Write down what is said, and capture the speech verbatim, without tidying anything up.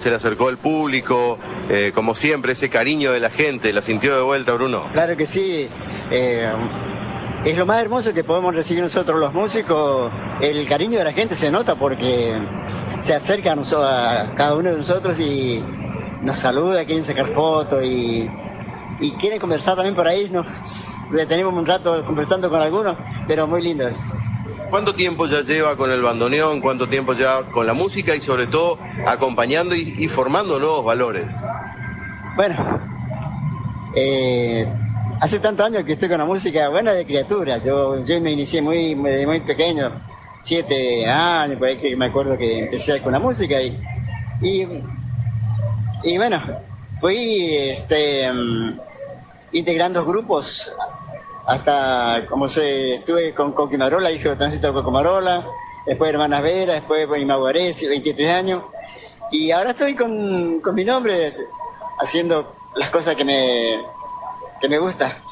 se le acercó el público, eh, como siempre, ese cariño de la gente, ¿la sintió de vuelta, Bruno? Claro que sí. Eh, es lo más hermoso que podemos recibir nosotros los músicos. El cariño de la gente se nota porque se acerca a, nosotros, a cada uno de nosotros y nos saluda, quieren sacar fotos y, y quieren conversar también por ahí. Nos detenemos un rato conversando con algunos, pero muy lindos. ¿Cuánto tiempo ya lleva con el bandoneón? ¿Cuánto tiempo ya con la música y sobre todo acompañando y, y formando nuevos valores? Bueno, eh, hace tantos años que estoy con la música, buena de criatura. Yo, yo me inicié muy, muy, muy pequeño, siete años, por ahí que me acuerdo que empecé con la música y, y, y bueno, fui este, um, integrando grupos. Hasta, como se, estuve con Coquimarola, hijo de Tránsito de Coquimarola, después Hermanas Vera, después Imaguaré, veintitrés años, y ahora estoy con, con mi nombre, haciendo las cosas que me, que me gusta.